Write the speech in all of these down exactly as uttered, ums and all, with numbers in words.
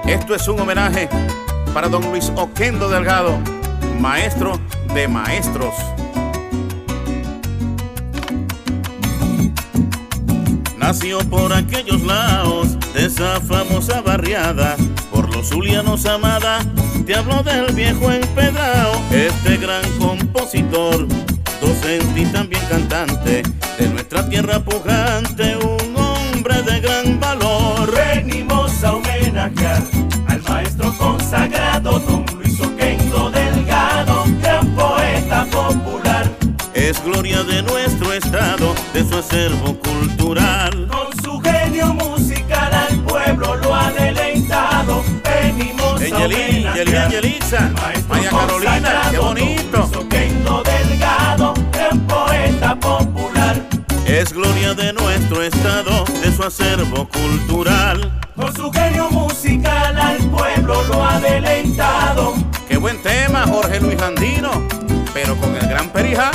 Esto es un homenaje para don Luis Oquendo Delgado, maestro de maestros. Nació por aquellos lados de esa famosa barriada, por los zulianos amada, te hablo del viejo empedrado. Este gran compositor, docente y también cantante, de nuestra tierra pujante, un hombre de gran valor. Venimos a homenajear al maestro consagrado don Luis Oquendo Delgado, gran poeta popular. Es gloria de nuestro estado, de su acervo cultural. Con su genio musical al pueblo lo ha deleitado. Venimos a homenajear Yelisa, María Carolina, qué bonito. Luis Oquendo Delgado, gran poeta popular. Es gloria de nuestro estado, de su acervo cultural. Con su genio musical al pueblo lo ha deleitado. Qué buen tema, Jorge Luis Andino, pero con el gran Perijá.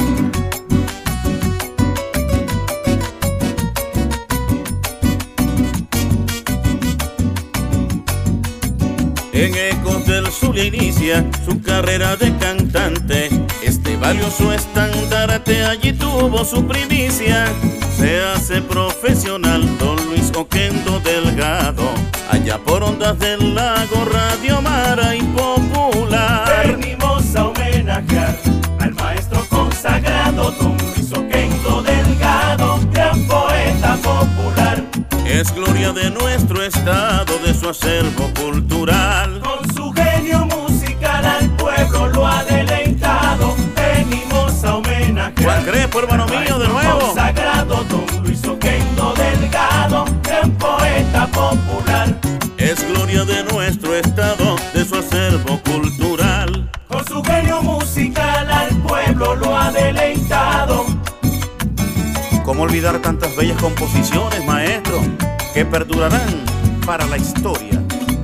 En Ecos del Zulia inicia su carrera de cantante. Este valioso estandarte allí tuvo su primicia. Se hace profesional don Luis Oquendo Delgado, allá por ondas del lago, Radio Mara y Popular. Venimos a homenajear al maestro consagrado don Luis Oquendo Delgado, gran poeta popular. Es gloria de nuestro estado, de su acervo cultural. Con su genio musical al pueblo lo ha deleitado. Venimos a homenajear Juan Crespo, hermano mío, de nuevo. Consagrado don Luis Oquendo Delgado, gran poeta popular. Es gloria de nuestro estado, de su acervo cultural. Con su genio musical al pueblo lo ha deleitado. ¿Cómo olvidar tantas bellas composiciones, maestro, que perdurarán para la historia?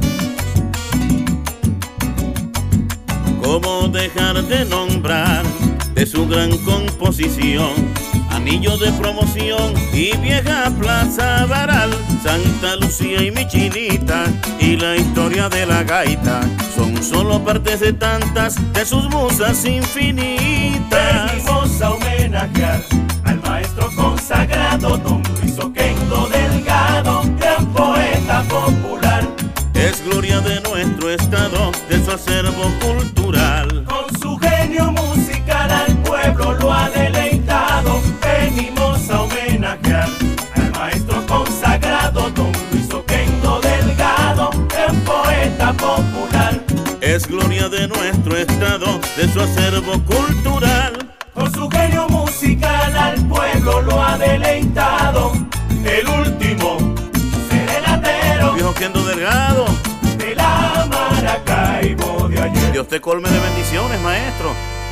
¿Cómo dejar de nombrar de su gran composición? Anillo de promoción y vieja Plaza Baral, Santa Lucía y mi Chinita, y la historia de la gaita, son solo partes de tantas de sus musas infinitas. Venimos a homenajear al maestro consagrado don Luis Oquendo Delgado, gran poeta popular. Es gloria de nuestro estado, de su acervo cultural. Con su genio musical al pueblo lo ha deleitado. Venimos a homenajear al maestro consagrado don Luis Oquendo Delgado, gran poeta popular. Es gloria de nuestro estado, de su acervo cultural. Con su genio musical al pueblo lo ha deleitado. El último serenatero, Luis Oquendo Delgado, de la Maracaibo de ayer. Dios te colme de bendiciones, maestro.